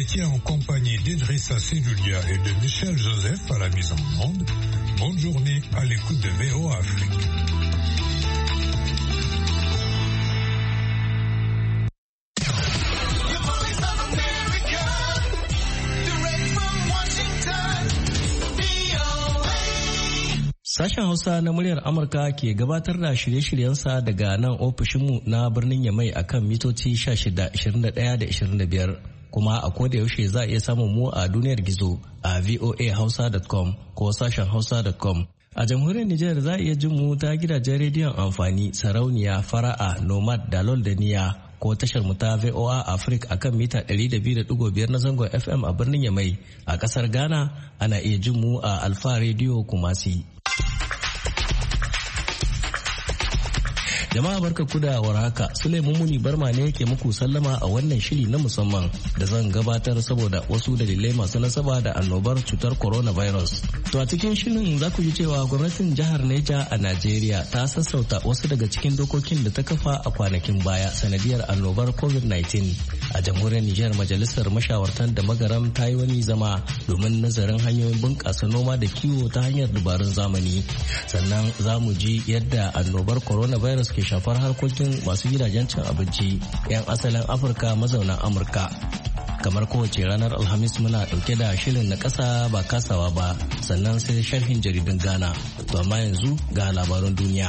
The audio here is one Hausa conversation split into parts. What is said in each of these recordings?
étiez en compagnie d'Idrissa Seloulia et de Michel Joseph à la mise en onde. Bonne journée à l'écoute de VOA Afrique. Sashen Hausa na muryar Amurka ke gabatar da shirye-shiryensa daga nan ofishinmu na birnin Yamai akan mitoci 16, 21 da 25. Kuma a koda yaushe za a iya samun mu a duniyar gizo a voahausa.com ko sashen hausa.com. A jamhuriyar Nijar za a iya jin mu ta gidajen rediyon amfani sarauniya fara'a nomad da lol da niya ko tashar mu ta VOA Africa akan mita 200.5 na zangon FM a birnin Yamai. A kasar Ghana ana iya jin mu a Alfa Radio Kumasi. Jama'a barka ku da warhaka. Suleiman Muni Barma ne yake muku sallama a wannan shiri na musamman da zan gabatar saboda wasu dalilai masu nasaba da annobar cutar coronavirus. To a cikin shirin za ku ji cewa gwamnatin jihar Neja a Najeriya ta sassauta wasu daga cikin dokokin da ta kafa a kwanakin baya sanadiyar annobar COVID-19. A jamhuriyar Nijar majalisar mashawartan da magaram ta yi wani zama domin nazarin hanyoyin bunƙasa noma da kiwo ta hanyar dabarun zamani. Sannan za mu ji yadda annobar coronavirus ke shafar harkokin masu gidajen cin abinci 'yan asalin Afirka mazaunan Amurka. Kamar kowace ranar Alhamis muna ɗauke da shirin na ƙasa ba kasawa ba, sannan sai sharhin jaridun Ghana. To amma yanzu ga labarun duniya.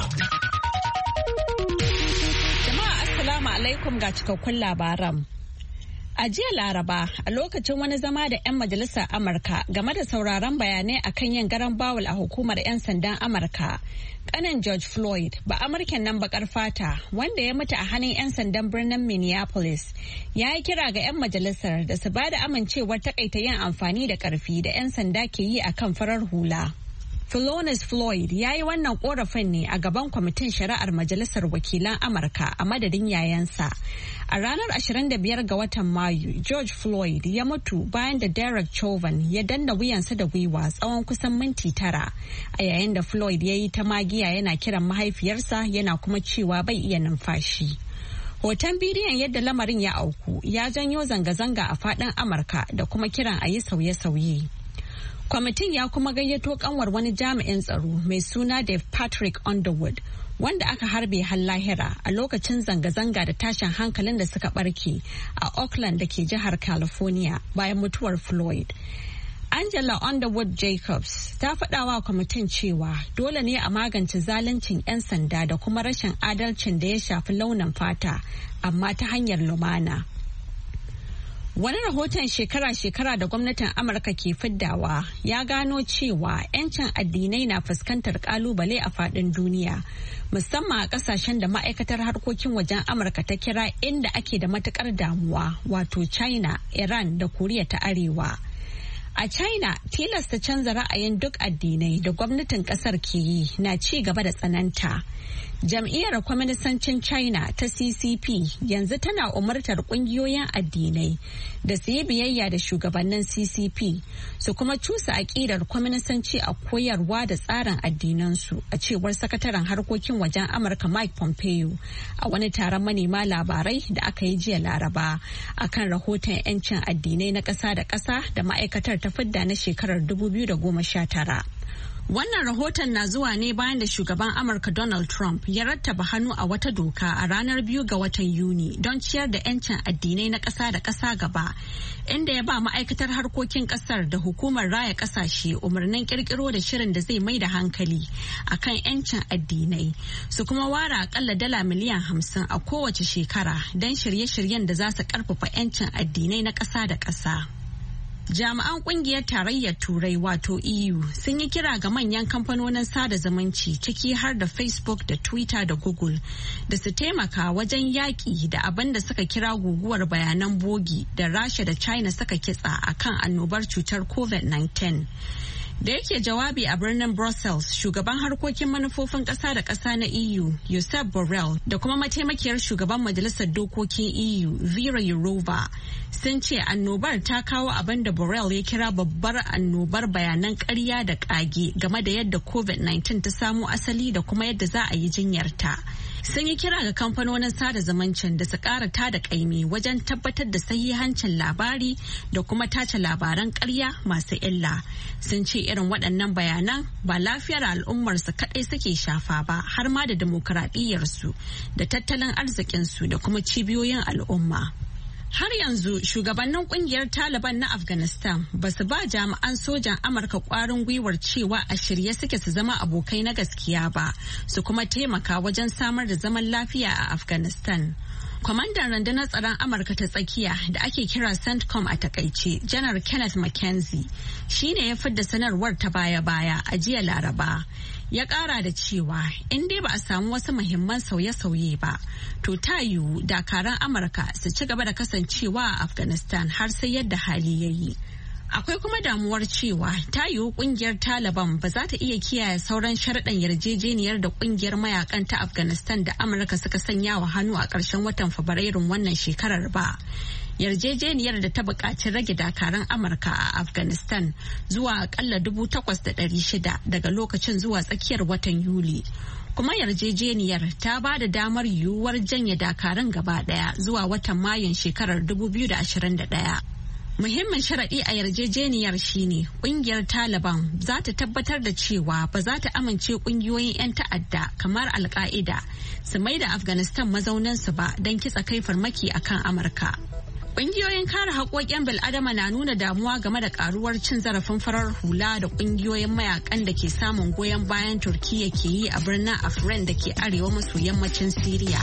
Jama'a assalamu alaikum ga cikakkun labaran. A jiya Laraba, a lokacin wani zama da 'yan majalisar Amurka game da sauraron bayanai akan yin garan bawul a hukumar 'yan sandan Amurka, kanin George Floyd, ba Amurken nan bakar fata, wanda ya mutu a hannun 'yan sandan birnin Minneapolis, ya yi kira ga 'yan majalisar da su ba da amincewar takaita yin amfani da karfi da 'yan sanda ke yi akan farar hula. Philonis Floyd ya yi wannan korafin ne a gaban kwamitin shari'ar Majalisar Wakilan Amurka a madadin yayansa. A ranar 25 ga watan Mayu, George Floyd ya mutu bayan da Derek Chauvin ya danna wuyansa da gwiwa tsawon kusan minti 9, a yayin da Floyd ya yi ta magiya yana kiran mahaifiyarsa yana kuma cewa bai iya numfashi. Hoton bidiyon yadda lamarin ya auku ya janyo zanga-zanga a faɗin Amurka da kuma kiran a yi sauye-sauye. Kwamitin ya kuma gayyato kanwar wani jami'in tsaro mai suna Dave Patrick Underwood, wanda aka harbe har lahira a lokacin zanga-zanga da tashin hankalin da suka barke a Oakland da ke jihar California bayan mutuwar Floyd. Angela Underwood Jacobs ta faɗawa kwamitin cewa dole ne a magance zaluncin 'yan sanda da kuma rashin adalcin da ya shafi launin fata, amma ta hanyar lumana. Wani rahoton shekara-shekara da gwamnatin Amurka ke fiddawa ya gano cewa 'yancin addinai na fuskantar kalubale a faɗin duniya, musamman a ƙasashen da ma'aikatar harkokin wajen Amurka ta kira inda ake da matukar damuwa, wato China, Iran da Koriya ta Arewa. A China, tilasta canza ra'ayin duk addinai da gwamnatin kasar ke yi na ci gaba da tsananta. Jam'iyyar Kwaminisancin China ta CCP yanzu tana umartar kungiyoyin addinai da su yi biyayya da shugabannin CCP su kuma cusa aƙidar kwaminisanci a koyarwa da tsarin addinansu, a cewar sakataren harkokin wajen Amurka Mike Pompeo a wani taron manema labarai da aka yi jiya Laraba akan rahoton 'yancin addinai na ƙasa da ƙasa da ma'aikatar ta fidda na shekarar 2019. Wannan rahoton na zuwa ne bayan da shugaban Amurka Donald Trump ya rattaba hannu a wata doka a ranar 2 ga watan Yuni don ciyar da 'yancin addinai na ƙasa da ƙasa gaba, inda ya ba ma'aikatar harkokin ƙasar da hukumar raya ƙasashe umarnin ƙirƙiro da shirin da zai mai da hankali akan 'yancin addinai, su kuma ware akalla dala miliyan 50 a kowace shekara don shirye-shiryen da za su ƙarfafa 'yancin addinai na ƙasa da ƙasa. Jami'an kungiyar tarayyar Turai wato EU sun yi kira ga manyan kamfanonin sada zumunci ciki har da Facebook da Twitter da Google da su taimaka wajen yaƙi da abin da suka kira guguwar bayanan bogi da Rasha da China suka kitsa akan annobar cutar COVID-19. Da yake jawabi a birnin Brussels, shugaban harkokin manufofin ƙasa da ƙasa na EU, Josep Borrell, da kuma mataimakiyar shugaban majalisar dokokin EU, Vera Jourova, sun ce annobar ta kawo abin da Borrell ya kira babbar annobar bayanan ƙarya da ƙage game da yadda COVID-19 ta samo asali da kuma yadda za a yi jinyarta. sun yi kira ga kamfanonin sada zumuncin da su ƙara tada ƙaimi wajen tabbatar da sahihancin labari da kuma tace labaran ƙarya masu illa. Sun ce irin waɗannan bayanan ba lafiyar al'ummarsu kaɗai suke shafa ba, har ma da dimokuraɗiyyarsu da tattalin arzikinsu da kuma cibiyoyin al'umma. Har yanzu shugabannin kungiyar Taliban na Afghanistan ba su ba jami'an sojan Amurka kwarin gwiwar cewa a shirye suke su zama abokai na gaskiya ba, su kuma taimaka wajen samar da zaman lafiya a Afghanistan. Kwamandan rundunar tsaron Amurka ta tsakiya da ake kira CENTCOM a takaice, Janar Kenneth McKenzie, shi ne ya fidda sanarwar ta baya-baya a jiya Laraba. Ya kara da cewa in dai ba a samu wasu muhimman sauye-sauye ba, to ta yiwu dakaran Amurka su ci gaba da kasancewa a Afghanistan har sai yadda hali ya yi. Akwai kuma damuwar cewa ta yiwu kungiyar Taliban ba za ta iya kiyaye sauran sharuɗan yarjejeniyar da kungiyar mayakan ta Afghanistan da Amurka suka sanya wa hannu a ƙarshen watan Fabrairun wannan shekarar ba. Yarjejeniyar da ta buƙaci rage dakaran Amurka a Afghanistan zuwa akalla 8,600 daga lokacin zuwa tsakiyar watan Yuli. Kuma yarjejeniyar ta ba da damar yiwuwar janye dakaran gaba ɗaya zuwa watan Mayun shekarar 2021. Muhimmin sharaɗi a yarjejeniyar shine ƙungiyar Taliban za ta tabbatar da cewa ba za ta amince ƙungiyoyin 'yan ta'adda kamar Al-Qaida su mai da Afghanistan mazauninsu ba don kitsa kai farmaki akan Amurka. Ƙungiyoyin kare haƙoƙin bil'adama na nuna damuwa game da ƙaruwar cin zarafin farar hula da ƙungiyoyin mayakan da ke samun goyon bayan Turkiyya ke yi a birnin Afrin da ke arewa maso yammacin Siriya.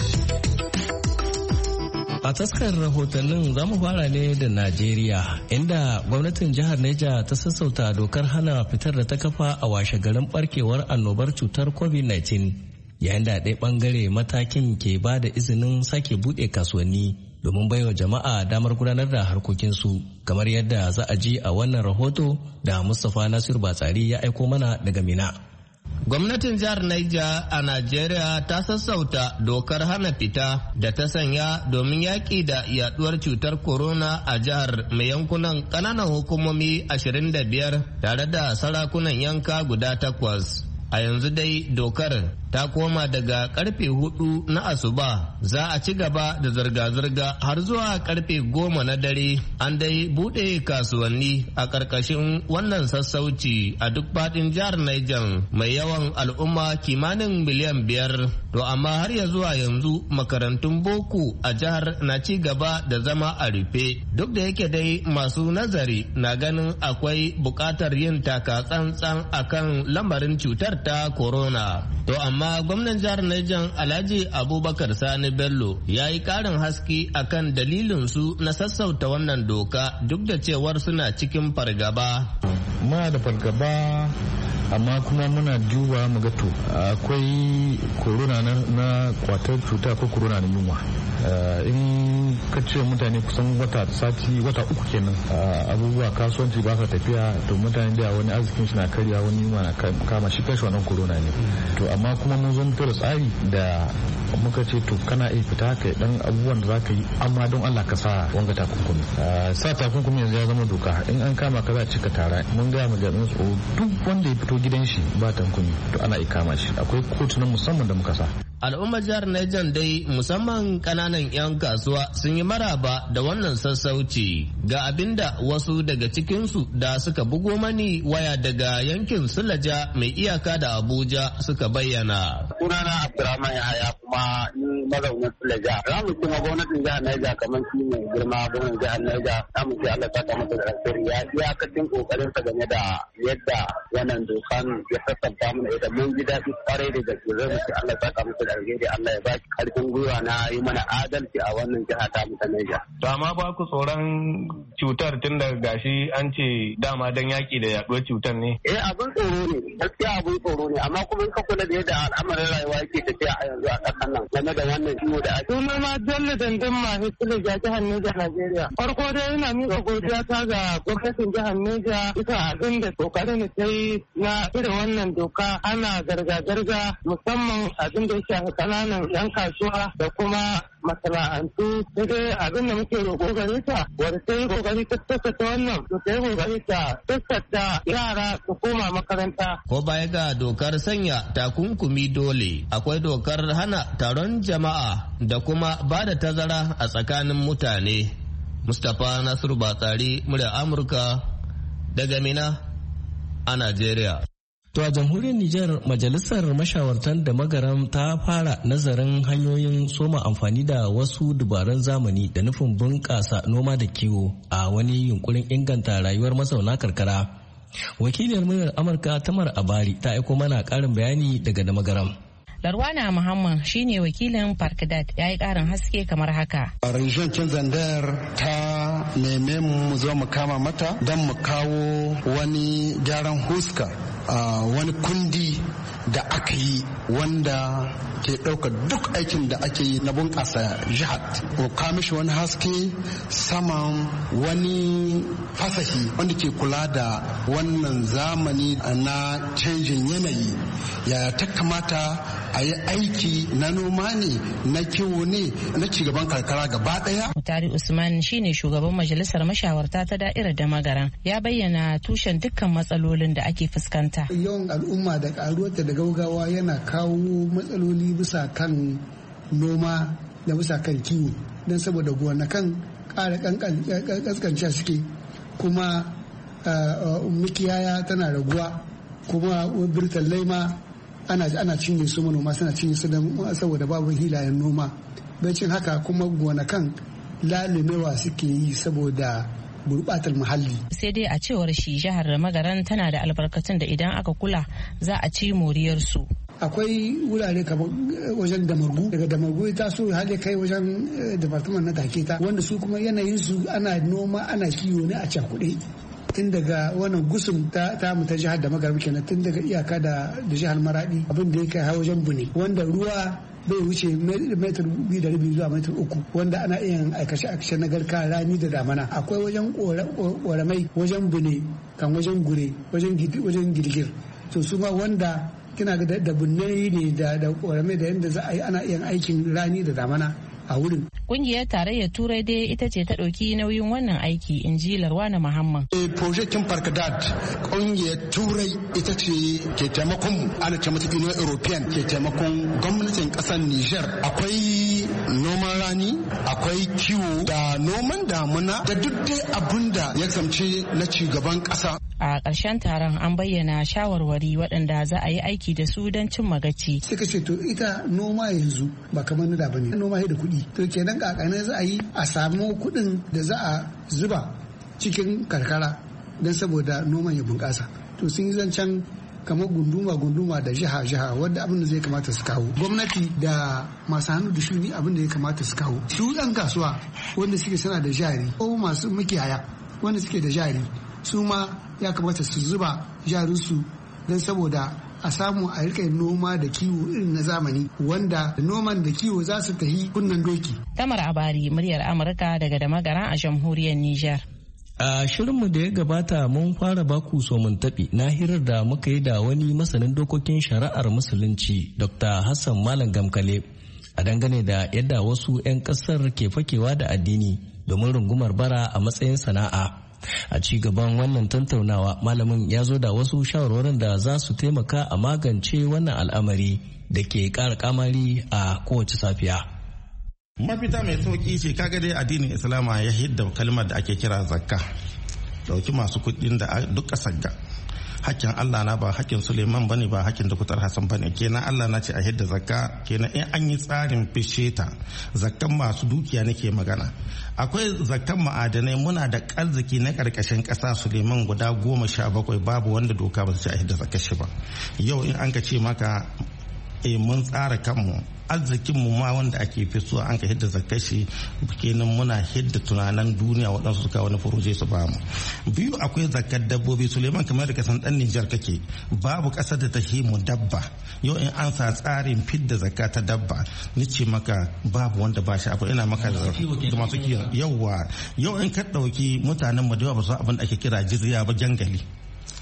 A taskar rahotannin za mu fara ne da Najeriya, inda gwamnatin jihar Neja ta sassauta dokar hana fitar da ta kafa a washe garin barkewar annobar cutar COVID-19, yayin da ɗaya ɓangare matakin ke ba da izinin sake buɗe kasuwanni domin baiwa jama'a damar gudanar da harkokinsu, kamar yadda za a ji a wannan rahoto da Mustapha Nasiru Batsari ya aiko mana daga Mina. Gwamnatin jihar Niger a Najeriya ta sassauta dokar hana fita da ta sanya domin yaƙi da yaduwar cutar corona a jihar mai yankunan ƙananan hukumomi 25 tare da sarakunan yanka guda 8. A yanzu dai dokar ta koma daga karfe 4 na asuba, za a ci gaba da zirga-zirga har zuwa karfe 10 na dare. An dai bude kasuwanni a ƙarƙashin wannan sassauci a duk faɗin jihar Niger mai yawan al'umma kimanin miliyan 5. To amma har ya zuwa yanzu makarantun boko a jihar na ci gaba da zama a rufe, duk da yake dai masu nazari na ganin akwai buƙatar yin taka tsantsan akan lamarin cutar ta corona. To amma gwamnan jihar Niger Alhaji Abubakar Sani Bello ya yi ƙarin haske akan dalilin su na sassauta wannan doka, duk da cewar suna cikin fargaba. Muna da fargaba, amma kuma muna duba mu ga to akwai corona na kwatar cuta ko corona na yunwa. In ka ce mutane kusan wata 3 kenan abubuwa kasuwanci ba ka tafiya, to mutane da wani arzikin shi na karya, wani yunwa na kama shi, kashi wannan corona ne. To amma kuma mun zo mutar tsari da muka ce to kana iya fita ka dan abubuwan da zaka yi, amma don Allah ka sa wanga takunkumi. Sa takunkumi yanzu ya zama doka, in an kama ka za a cika tara. Mun ga mu jami'an tsaro duk wanda ya fito gidan shi ba takunkumi to ana iya kama shi. Akwai kotu na musamman da muka sa. Al'ummar jihar Niger dai musamman kananan 'yan kasuwa sun yi maraba da wannan sassauci, ga abinda wasu daga cikinsu da suka bugo mani waya daga yankin Sulaja mai iyaka da Abuja suka bayyana. Sunana Abdurrahman Yahaya, kuma ni mazaunin Sulaja. Za mu ce gwamnatin jihar Niger kamar shi ne girma gwamnatin jihar Niger, za mu ce Allah ta kama da alheri, ya iyakacin kokarin sa game da yadda wannan dokan ya sassauta mana, idan mun ji daɗi kwarai da gaske. Zai mu ce Allah ta kama da alheri, Allah ya ba shi karfin gwiwa na yi mana adalci a wannan jiha ta mu ta Niger. To amma ba ku tsoron cutar tun da gashi an ce dama dan yaki da yaduwar cutar ne? Abin tsoro ne, gaskiya abin tsoro ne, amma kuma in ka kula da yadda al'amarin rayuwa yake tafiya a yanzu a ƙasar nan game da wannan ciwo da ake. Sunana Bello Dandan Mahi Sulaja, jihar Niger, Najeriya. Farko dai ina miƙa godiya ta ga gwamnatin jihar Niger bisa abin da kokarin da ta yi na irin wannan doka ana garga-garga, musamman abin da ya shafi ƙananan 'yan kasuwa da kuma masana'antu sai dai abin da muke roƙo gare ta wanda ta yi ƙoƙari ta tattata wannan to ta yi ƙoƙari ta tattata yara su koma makaranta. Ko baya ga dokar sanya takunkumi dole akwai dokar hana taron jama'a da kuma ba da tazara a tsakanin mutane. Mustapha Nasiru Batsari, murya Amurka daga Mina a Najeriya. To a jamhuriyar Nijar majalisar mashawartan da magaram ta fara nazarin hanyoyin soma amfani da wasu dubarun zamani da nufin bunƙasa noma da kiwo a wani yunkurin inganta rayuwar mazauna karkara. Wakiliyar muryar Amurka Tamar Abari ta aiko mana ƙarin bayani daga da magaram. Larwana Muhammad shine wakilin Parkdat ya yi ƙarin haske kamar haka. Region Zandar ta neme mu zo mu kama mata don mu kawo wani gyaran huska a wani kundi da aka yi wanda ke ɗaukar duk aikin da ake yi na bunƙasa jihar. Ko kamishi wani haske saman wani fasahi wanda ke kula da wannan zamani na canjin yanayi. Ya ta kamata a yi aiki na noma ne, na kiwo ne, na cigaban karkara gaba ɗaya. Mutari Usman shine shugaban majalisar mashawarta ta da'irar da magaran ya bayyana tushen dukkan matsalolin da ake fuskanta. Yawan al'umma da karuwarta da gaugawa yana kawo matsaloli bisa kan noma da bisa kan kiwo don saboda gonakan ƙara ƙasƙanciya suke kuma mikiyaya tana raguwa kuma birtallai ma ana cinye su, manoma suna cinye su saboda babu hilayen noma. Bacin haka kuma gonakan lalumewa suke yi saboda gurbatar muhalli. Sai dai a cewar shi jihar Magaran tana da albarkatun da idan aka kula za a ci moriyarsu. Akwai wurare kamar wajen Damargu, daga Damargu ta so hali kai wajen department na Taketa wanda su kuma yanayin su ana noma ana kiwo ne a cakuɗe. Tun daga wannan gusum ta mu ta jihar da Magaran kenan, tun daga iyaka da jihar Maradi abin da ya kai wajen Bune wanda ruwa bai wuce metar 2.5 zuwa metar 3 wanda ana iya aikace na garka rani da damana. Akwai wajen ƙoramai wajen Bune kan wajen Gure wajen Girgir to su ma wanda kina ga da bunne ne da ƙoramai da yadda za a yi ana iya aikin rani da damana a wurin. Kungiyar tarayyar Turai dai ita ce ta ɗauki nauyin wannan aiki, in ji Larwana Muhammad. Projekin Parkdat kungiyar Turai ita ce ke taimakon ana ce mata Union European ke taimakon gwamnatin ƙasar Niger. Akwai noman rani, akwai kiwo da noman damuna da duk dai abin da ya zamce na cigaban ƙasa. A ƙarshen taron an bayyana shawarwari waɗanda za a yi aiki da su don cin magaci. Suka ce to ita noma yanzu ba kamar na da bane, noma da kuɗi. To kenan kakane za a yi a samu kuɗin da za a zuba cikin karkara don saboda noman ya bunƙasa. To sun yi zancen kamar gunduma da jiha wadda abin da zai kamata su kawo. Gwamnati da masu hannu da shuni abin da ya kamata su kawo. Su ɗan kasuwa wanda suke suna da jari ko masu makiyaya wanda suke da jari su ma ya kamata su zuba jarinsu don saboda a samu a rika noma da kiwo irin na zamani wanda noman da kiwo za su tafi kunnen doki. Tamar Abari, muryar Amurka daga Damagara a jamhuriyar Nijar. A shirinmu da ya gabata mun fara baku somin taɓi na hirar da muka yi da wani masanin dokokin shari'ar musulunci Dr. Hassan Malam Gamkale a dangane da yadda wasu 'yan ƙasar ke fakewa da addini domin rungumar bara a matsayin sana'a. A ci gaban wannan tattaunawa malamin ya zo da wasu shawarwarin da za su taimaka a magance wannan al'amari da ke ƙara kamari a kowace safiya. Mafita mai sauki ce kaga dai addinin Islama ya hidda kalmar da ake kira zakka. Dauki masu kuɗin da duk ƙasar ga. Hakkin Allah na ba hakkin Suleiman bane ba hakkin Dr. Hassan bane, kenan Allah na ce a hidda zakka, kenan in an yi tsarin fishe ta zakkan masu dukiya nake magana. Akwai zakkan ma'adanai, muna da arziki na karkashin ƙasa Suleiman guda 17 babu wanda doka ba ta ce a hidda zakkar shi ba. Yau in an ka ce maka mun tsara kanmu arzikin mu ma wanda ake fi an ka hidda zakkar shi, kenan muna hidda tunanin duniya waɗansu suka wani furoje su ba mu. Biyu, akwai zakkar dabbobi. Suleiman, kamar da kasan dan Nijar kake, babu ƙasar da ta mu dabba. Yau in an sa tsarin fidda zakka ta dabba, ni ce maka babu wanda ba shi abu. Ina maka da masu kiyon. Yau in ka ɗauki mutanen mu da yawa ba su abin da ake kira jizya ba, jangali.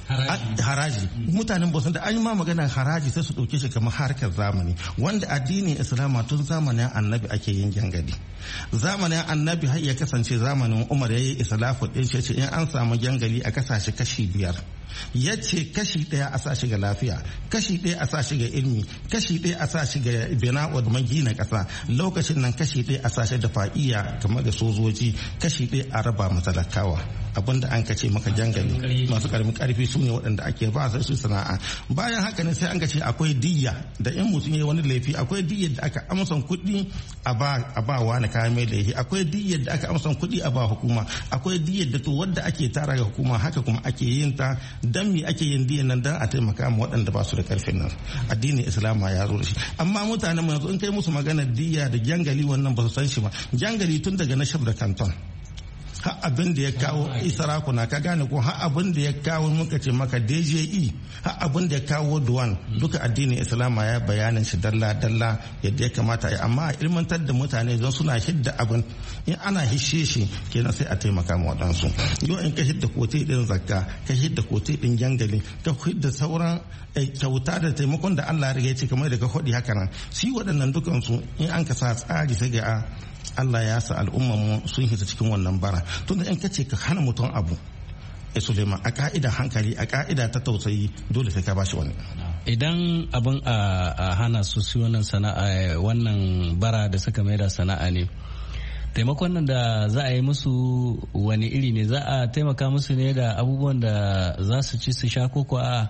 haraji mutanen bosan da an yi ma maganar haraji sai su ɗauke shi kamar harkar zamani wanda addinin islama tun zamanin annabi ake yin jangali. Zamanin annabi har ya kasance zamanin umar ya yi islafu ɗin shi in an samu jangali a kasashe kashi 5 ya ce kashi 1 a sa shi ga lafiya, kashi 1 a sa shi ga ilmi, kashi 1 a sa shi ga bina'ud magina ƙasa, lokacin nan kashi 1 a sa shi da fa'iya kamar da sojoji, kashi 1 a raba matalakawa. Abinda an kace maka jangali masu karamin karfi su ne waɗanda ake ba su sana'a. Bayan haka ne sai an kace akwai diyya da in mutum yayi wani laifi akwai diyyar da aka amsan kuɗi a ba wani kayan mai laifi, akwai diyyar da aka amsan kuɗi a ba hukuma, akwai diyyar da to wadda ake tara ga hukuma haka kuma ake yin ta. Dan me ake yin diyyar nan dan a taimaka ma waɗanda ba su da karfin nan. Addinin Islama ya zo da shi, amma mutanen mu yanzu in kai musu magana diyya da jangali wannan ba su san shi ba. Jangali tun daga na shaf da kanton har abin da ya kawo isarakuna ka gane ko har abin da ya kawo muka ce maka DJE har abin da ya kawo duwan duka addinin Islama ya bayanin shi dalla yadda ya kamata ya, amma a ilmantar da mutane don suna hidda abin in ana hishe shi kenan sai a taimaka ma waɗansu. Yau in ka hidda kote din zakka, ka hidda kote din jangali, ka hidda sauran kyauta da taimakon da Allah ya ce kamar da ka faɗi haka nan, shi waɗannan dukansu in an ka sa tsari sai ga Allah ya sa al'ummarmu sun hita cikin wannan bara. Tunda in kace ka hana mutum abu Suleiman a ka'ida hankali a ka'ida ta tausayi dole sai ka bashi wani. Idan abin a hana su wannan sana'a wannan bara da suka maida sana'a ne, taimakon nan da za a yi musu wani iri ne? Za a taimaka musu ne da abubuwan da za su ci su sha, ko a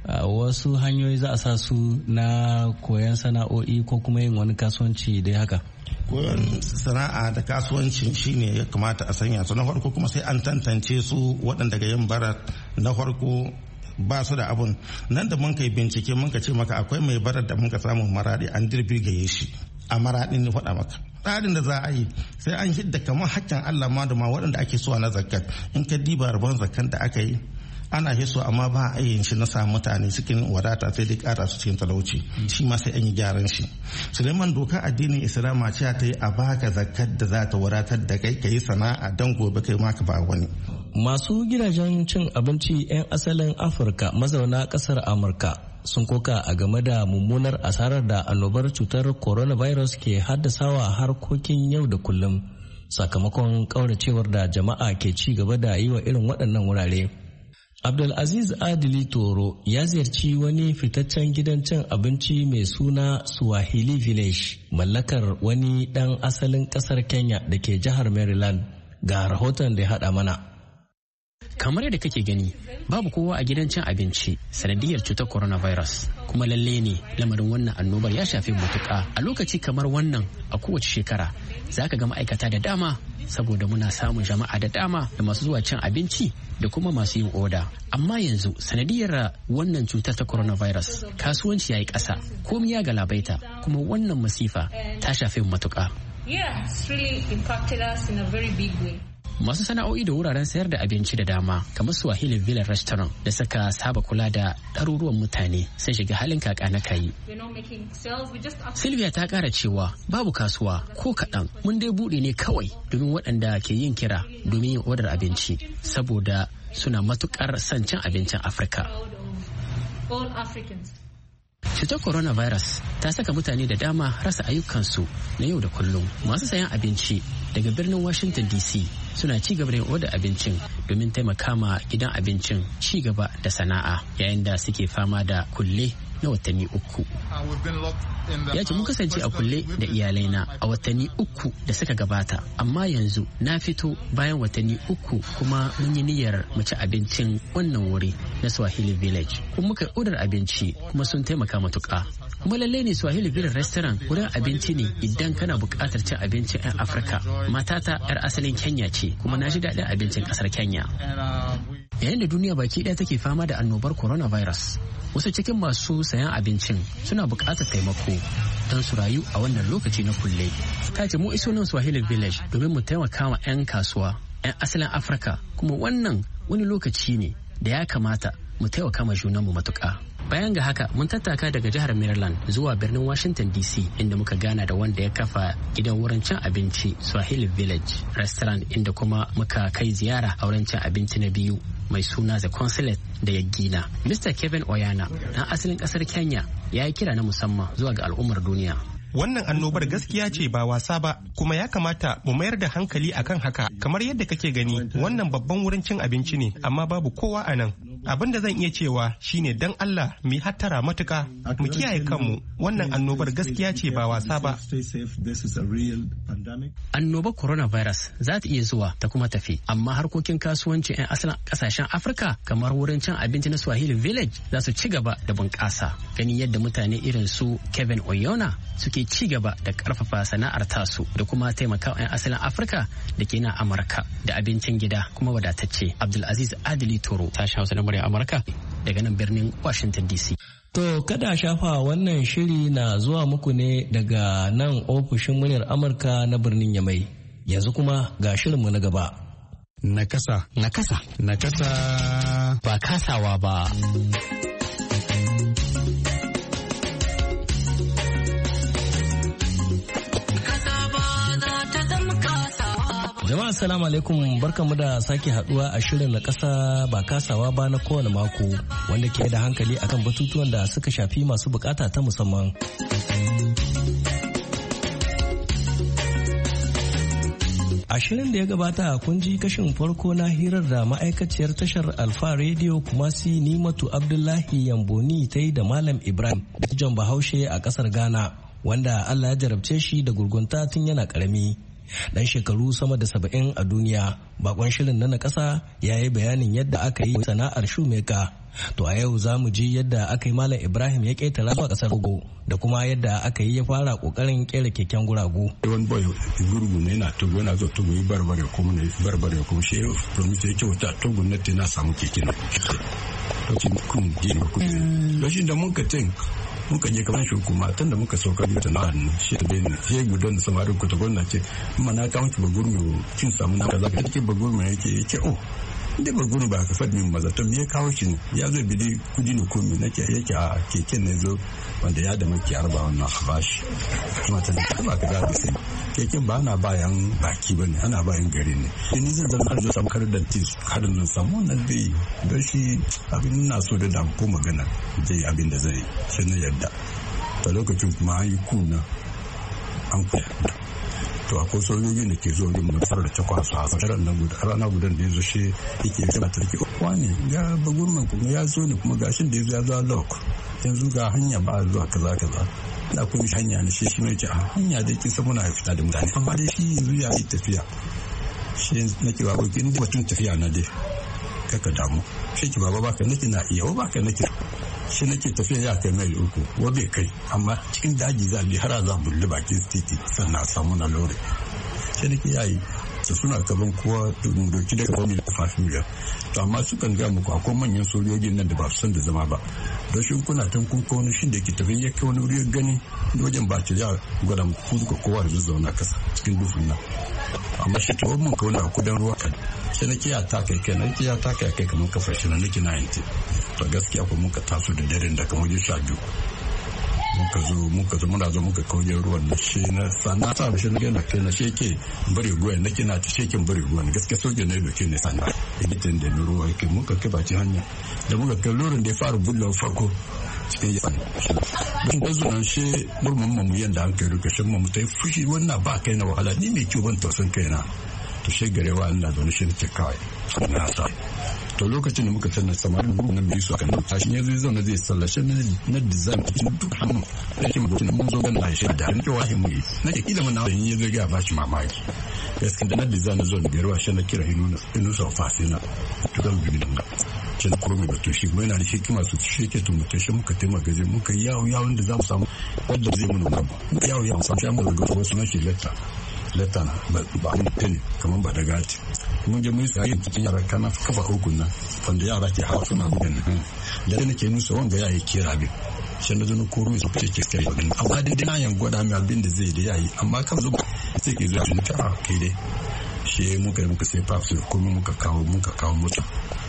wasu hanyoyi za a sa su na koyan sana'o'i ko kuma yin wani kasuwanci dai haka? Koyon sana'a da kasuwanci shine ya kamata a sanya su na farko, kuma sai an tantance su waɗanda ga yin bara na farko ba su da abun nan da mun kai bincike mun ka ce maka akwai mai barar da mun ka samu maradi an dirbigaye shi a maradin ne faɗa maka tsarin da za a yi sai an hidda kamar hakkin Allah ma da ma waɗanda ake so na zakat. In ka diba rabon zakat da aka yi ana hiso amma ba a yin shi na sa mutane cikin wadata sai dai kara su cikin talauci, shi ma sai an yi gyaran shi. Suleiman doka addinin Islama ce ta yi a baka zakat da za ta wadatar da kai ka yi sana'a don gobe kai ma ka ba wani. Masu gidajen cin abinci 'yan asalin Afirka mazauna kasar Amurka sun koka a game da mummunar asarar da annobar cutar coronavirus ke haddasawa harkokin yau da kullum sakamakon kauracewar da jama'a ke ci gaba da yi wa irin waɗannan wurare. Abdulaziz Adili Toro ya ziyarci wani fitaccen gidan cin abinci mai suna Swahili Village, mallakar wani ɗan asalin ƙasar Kenya da ke jihar Maryland. Ga rahoton da ya haɗa mana. Kamar yadda kake gani, babu kowa a gidan cin abinci sanadiyar cutar coronavirus. Kuma lalle ne lamarin wannan annobar ya shafi mutuƙa. A lokaci kamar wannan a kowace shekara za ka ga ma'aikata da dama, saboda muna samun jama'a da dama da masu zuwa cin abinci da kuma masu yin oda. Amma yanzu sanadiyar wannan cutar ta coronavirus kasuwanci ya yi ƙasa, komai ya galabaita, kuma wannan masifa ta shafi matuƙa. Masu sana'o'i da wuraren sayar da abinci da dama kamar Swahili Village Restaurant da suka saba kula da ɗaruruwan mutane sai shiga halin kaka na kayi. Sylvia ta ƙara cewa babu kasuwa ko kaɗan, mun dai buɗe ne kawai domin waɗanda ke yin kira domin yin odar abinci saboda suna matuƙar son cin abincin Afirka. Cutar coronavirus ta saka mutane da dama rasa ayyukansu na yau da kullum. Masu sayan abinci daga birnin Washington DC suna ci gaba da yin odar abincin domin taimaka ma gidan abincin ci gaba da sana'a yayin da suke fama da kulle na watanni 3. Ya ce mun kasance a kulle da iyalaina a watanni 3 da suka gabata, amma yanzu na fito bayan watanni 3 kuma mun yi niyyar mu ci abincin wannan wuri na Swahili Village. Kuma muka odar abinci kuma sun taimaka matuƙa. Kuma lallai ne Swahili Village Restaurant wurin abinci ne idan kana buƙatar cin abincin 'yan Afirka. Matata 'yar asalin Kenya ce kuma na ji daɗin abincin ƙasar Kenya. Yayin da duniya baki ɗaya take fama da annobar coronavirus, wasu cikin masu sayan abincin suna buƙatar taimako don su rayu a wannan lokaci na kulle. Ta ce mu iso nan Swahili Village domin mu taimaka wa 'yan kasuwa 'yan asalin Afirka, kuma wannan wani lokaci ne da ya kamata mu taimaka ma junanmu matuƙa. Bayan ga haka mun tattaka daga jihar Maryland zuwa birnin Washington DC inda muka gana da wanda ya kafa gidan wurin cin abinci Swahili Village Restaurant, inda kuma muka kai ziyara a wurin cin abinci na biyu mai suna The Consulate da ya gina. Mr. Kevin Oyana na asalin kasar Kenya ya yi kira na musamman zuwa ga al'ummar duniya. Wannan annobar gaskiya ce ba wasa ba, kuma ya kamata mu mayar da hankali akan haka. Kamar yadda kake gani, wannan babban wurin cin abinci ne, amma babu kowa a nan. Abin da zan iya cewa shine dan Allah mu yi hattara matuka, mu kiyaye kanmu. Wannan annobar gaskiya ce ba wasa ba. Annobar coronavirus za ta iya zuwa ta kuma tafi, amma harkokin kasuwanci 'yan asalin kasashen Afirka kamar wurin cin abinci na Swahili Village za su ci gaba da bunƙasa. Ganin yadda mutane irin su Kevin Oyona suke ci gaba da karfafa sana'ar tasu da kuma taimakawa 'yan asalin Afirka da ke na Amurka da abincin gida kuma wadatacce. Abdulaziz Adili Toro, tashin Hausa na murya Amurka daga nan birnin Washington DC. To kada shafa, wannan shiri na zuwa muku ne daga nan ofishin muryar Amurka na birnin Yamai. Yanzu kuma ga shirinmu na gaba. Nakasa. Nakasa. Nakasa. Ba kasawa ba. Jama'a assalamu alaikum, barkamu da sake haduwa a shirin na kasa ba kasawa ba na kowane mako wanda ke da hankali akan batutuwan da suka shafi masu bukata ta musamman. A shirin da ya gabata kun ji kashin farko na hirar da ma'aikaciyar tashar Alfa Radio Kumasi Nimatu Abdullahi Yamboni ta yi da Malam Ibrahim John Bahaushe a kasar Ghana, wanda Allah ya jarabce shi da gurgunta tun yana karami. Dan shekaru sama da 70 a duniya, bakon shirin na kasa ya yi bayanin yadda aka yi sana'ar shoemaker. To a yau za mu ji yadda aka yi Malam Ibrahim ya ƙetara zuwa ƙasar Togo da kuma yadda aka yi ya fara ƙoƙarin ƙera keken guragu. Wani boy gurgu ne yana Togo, yana zo Togo yi barbare kuma shi ya promise ya kyauta Togo na na samu keke na. Lokacin kun gini kuɗi. Lokacin da mun ka muka je kamar shukuma tun da muka sauka biyu ta na hannu shi da ne shi gudan da samarin ku ta gwamna ce amma na kawo ki bagurmi kin samu na kaza ka take bagurmi yake oh inda bagurmi ba ka faɗi min maza to me ya kawo shi ne ya zo bidi kudi ne ko me nake yake a keken ne zo wanda ya da maki arba wannan bashi kuma ta ba ka ga sai keken ba ana bayan baki bane ana bayan gari ne ni zan zama har zo samu karin tis karin nan samu wannan bai don shi abin na so da dan ko magana dai abin da zai sai na yadda ta lokacin kuma an yi kuna an kuya to akwai sojoji da ke zo yin masar da takwas a tsaron nan rana gudan da ya zo shi yake yana tarki wani ya bagurman kuma ya zo ne kuma gashin da ya zo lok yanzu ga hanya ba zuwa kaza da kuma hanya ne shi mai ce a hanya da yake muna fita da mutane amma dai shi yanzu ya yi tafiya shi nake ba ko kin da batun tafiya na dai kaka damu shi ki baba baka nake na iya baka nake shi nake tafiya ya kai mai uku wa bai kai amma cikin daji za bi har za bulli bakin titi sannan samu na lore shi nake yayi su suna kaban kowa doki da kawai da fasinja to amma sukan ga muku akwai manyan sojoji nan da ba su san da zama ba don shi kuna tan kun kawo shi da ke tafiya ya kai wani wuri gani wajen ba ta ya gwada muku duka kowa da zauna kasa cikin dufin nan amma shi to mun kawo na kudan ruwa kan shi nake ya ta kai kamar kafa shi na nake na yanti to gaskiya ko muka taso da daren da kamar ya sha biyu muka zo muna zo muka kauye ruwan na shi na sana ta shi na kai na sheke bare ruwan nake na ta sheken bare ruwan gaskiya soja ne doke ne sana idan da ruwa yake muka kai baci hanya da muka kai lorin da ya fara bullawa farko cikin yasan don da zuwan shi murmun mu yanda an kai rukashin mu ta fushi wannan ba kai na wahala ni mai kyau ban tausan kaina to shi garewa Allah da shi ne kawai na sa to lokacin da muka sanar samarin gugu nan biyu su akan tashin ya zai zauna zai sallashe na design cikin duk hannun da ke mutum mun zo ganin aisha da hanke wahi mu yi na ke kila mana yin ya zai ga ba shi mamaki gaskiya da na design na zo da biyarwa shi na kira inusa fasina to kan bibi nan shi na kurmi bato shi kuma yana da shi kima su shi ke tumuta shi muka taimaka gaje muka yawon da za mu samu wadda zai mun gaba muka yawon samu shi amma daga wasu na shi letta na ba ne kamar ba da gati mun je mun sai cikin yara kana kafa uku nan wanda yara ke hawa suna bugan nan da nake nusa wanga yayi kira bi shi da zan koro su fice ke kai amma dai na yan gwada mai abin da zai da yayi amma kan zuba sai ke zuwa ta kai dai shi muka sai fafu kuma muka kawo mota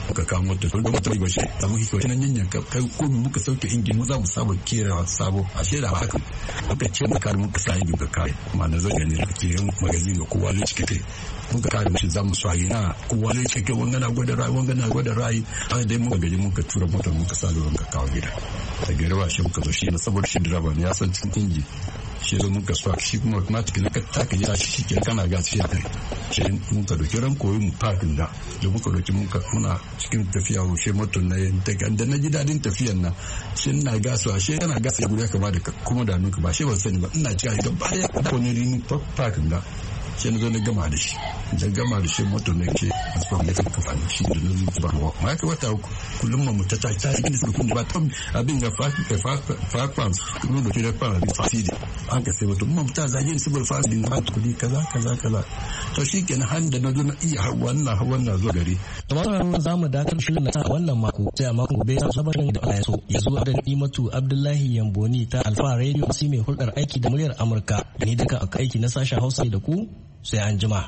muka kawo mota don mota bai bashi da muke kawai nan yanyan kai ko muka sauke injin mu za mu saba kera sabo a sheda haka muka ce muka muka sa injin ka kai amma na zai ne ke yin magazin ga kowa ne cike muka kare mu za mu so na kowa ne cike wanga na gwada rai har dai muka gaji muka tura motar muka sa lura muka kawo gida da garawa shi muka zo shi na saboda shi direba ne ya san cikin inji shi zo muka so shi kuma automatic na ka taka ya shi ke kana ga shi kai shi muka doki ran koyi mu parking da muka doki muna cikin tafiya shi motar na daga da na ji dadin tafiyan nan shi ina gaso ashe yana gasa ya guda ka ba da kuma da nuka ba shi ban sani ba ina cewa gaba ya ko ne rin parking da shi na zo na gama da shi motar na ke asfam ya kan kafa shi da na zuwa ba ma ka wata kullum mu ta inda suka kun ba tam abin ga fafans kuma da kira fara da fasidi an ka sai wato mu ta zage ni saboda fasidi na kudi kaza to shikenan han da na zo na iya wannan zuwa gari to wannan zamu dakar shirin na wannan mako sai a mako gobe za su barin da Allah ya so ya zo da Nimatu Abdullahi Yamboni ta Alfa Radio sai mai hulɗar aiki da muryar Amurka ni duka aiki na sashen Hausa da ku sai an jima.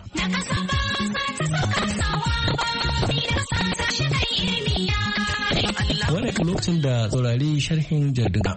Wani lokacin da saurari sharhin jaridun.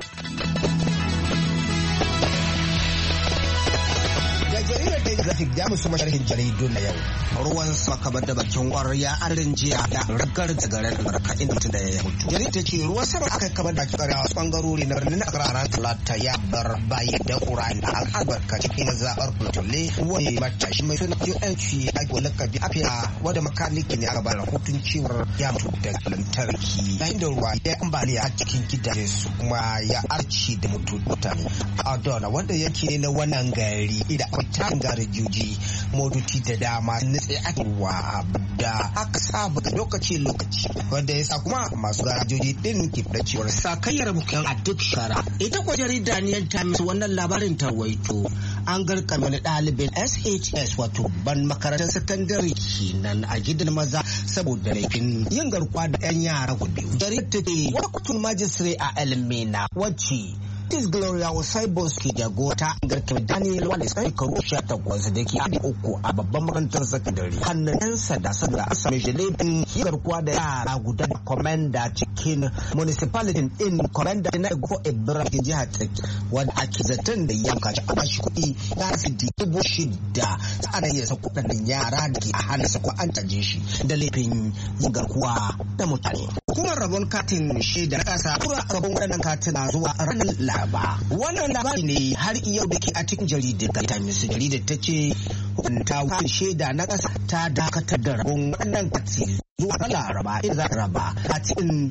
Graphic da musu masharhin jaridu na yau. Ruwan sama kamar da bakin ƙwarya an jiya da ragar da garin Amurka inda mutum da ya mutu. Jarida ta ce ruwan sama aka kamar da ƙwarya wasu ɓangarori na birnin Accra ran Talata ya bar bayi da ƙurani a albarka cikin zaɓar Kultulle wani matashi mai suna UNC a lakabi afiya wadda makaniki ne aka ba rahoton cewar ya mutu da lantarki yayin da ruwa ya ambaliya a cikin gidaje su kuma ya arci da mutane. A Adona wanda yake ne na wannan gari idan akwai tarin garajoji motoci da dama nutse ake ruwa da aka saba da lokaci wanda ya sa kuma masu garajoji din ke da cewar sakayyar bukan a duk shara. Ita kwa jarida ne ta misu wannan labarin ta waito an garka wani ɗalibin SHS wato ban makarantar sakandare kenan a gidan maza saboda laifin yin garkuwa da 'yan yara gudu. Jaridar ta ce wata kotun majistare a Elmina wacce Tis Gloria Osaiboski da gota garkin Daniel wanda sai karu 18 da ke adi uku a babban makarantar sakandare. Hannun 'yan sanda saboda an sami jalebin garkuwa da yara guda da komanda cikin municipality din komanda na Ego Ibrahim jihar Tekki wanda ake zaton da yanka shi a bashi kuɗi ya sidi 6,000 ana iya sa kuɗaɗen yara da ke a hannunsa ko an caje shi da laifin yin garkuwa da mutane. Hukumar rabon katin shaida na ƙasa kura rabon waɗannan katina zuwa ranar Laraba. Wannan labari ne har yau da ke a cikin jaridar Times. Jaridar ta ce hukunta katin shaida na ƙasa ta dakatar da rabon waɗannan katin zuwa Laraba in za raba a cikin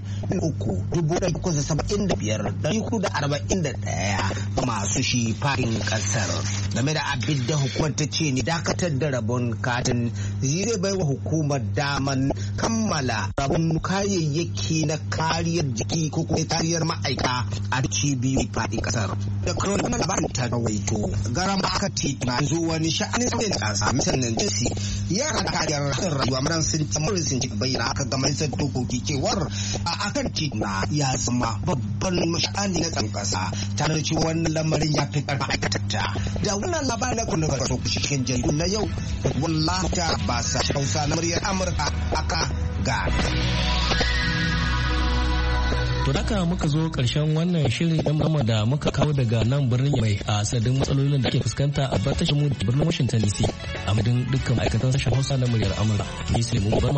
3,875,441 masu shi fadin kasar. Game da abin da hukumar ta ce ne dakatar da rabon katin zai bai wa hukumar daman kammala rabon kayayyaki na kariyar jiki ko kuma kariyar ma'aika a cibiyoyi fadin kasar. Da kawai wannan labarin ta rawaito garan aka tituna zuwa wani sha'anin sauyin kasa misalin jinsi yara da kariyar rayuwa maran sun ci bayyana aka ga majalisar dokoki cewar a akan tituna ya zama babban mashani na tsan kasa tare da cewa wannan lamarin ya fi karfa aikatatta. Da wannan labarin na kuna kaso cikin jaridu na yau wallahi ta ba sa Hausa na muryar Amurka aka ga. To haka muka zo karshen wannan shirin ɗan da muka kawo daga nan birnin mai a sadin matsalolin da ke fuskanta a birnin Washington DC a madadin dukkan ma'aikatan sashen Hausa na muryar Amurka. Ni sai mu